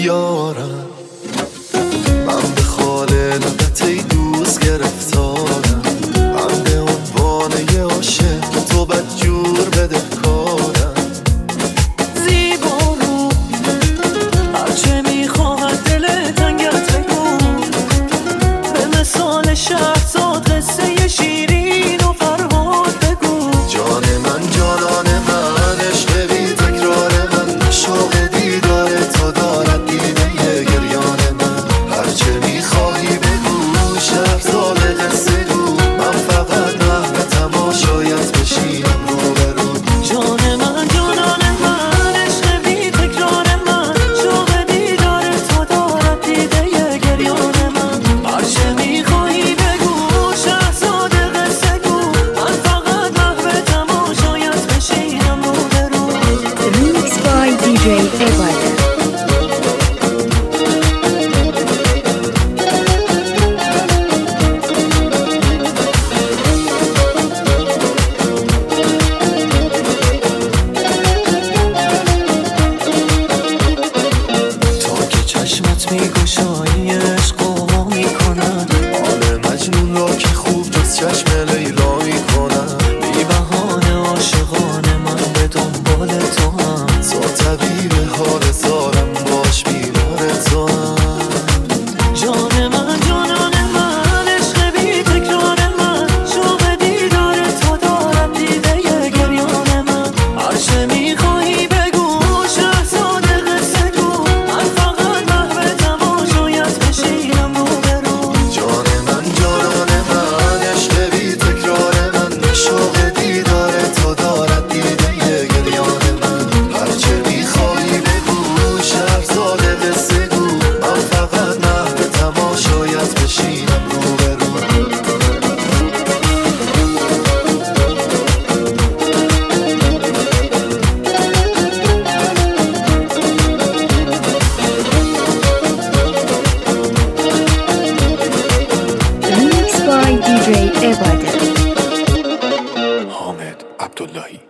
بیارم. من به خال لبت ای دوست گرفتارم، من به عنوان یه عاشق تو بدجور بده کارم. زیبا رو هرچه میخواهد دل تنگت بگو، به مثال شهرزاد قصه شیرین و فرهاد بگو. جان من جانان من، عشق بی تکرار من، شوق دیدار تو دارد دیده گریان من. هرچه میخواهی بگو شهرزاد قصه گو، من فقط محو تماشایت بشینم روبرو. جان من جانان من، عشق بی تکرار من، شوق دیدار تو دارد دیده گریان من. هرچه میخواهی بگو شهرزاد قصه گو، من فقط محو تماشایت بشینم روبرو. Remix by DJ Ebader. تا که چشمت میگشایی عشق ها میکنن، حال مجنون را که خوب جز چشم لیلا میکنم. بی بهانه عاشقانه من به دنبال تو هم، تو طبیب حال زارم، باش بیمار تو هم. جان من جانان من، عشق بی تکرار من، شوق دیدار تو دارد دیده گریان من. هرچه میخواهی بگو شهرزاد قصه گو، من فقط محو تماشایت بشینم روبرو. جان من جانان من، عشق بی تکرار من، شوق دیدار تو دارد دیده گریان من. هرچه میخواهی بگو شهرزاد قصه گو، من فقط محو تماشایت بشینم روبرو. Remix by DJ Ebader. حامد عبداللهی.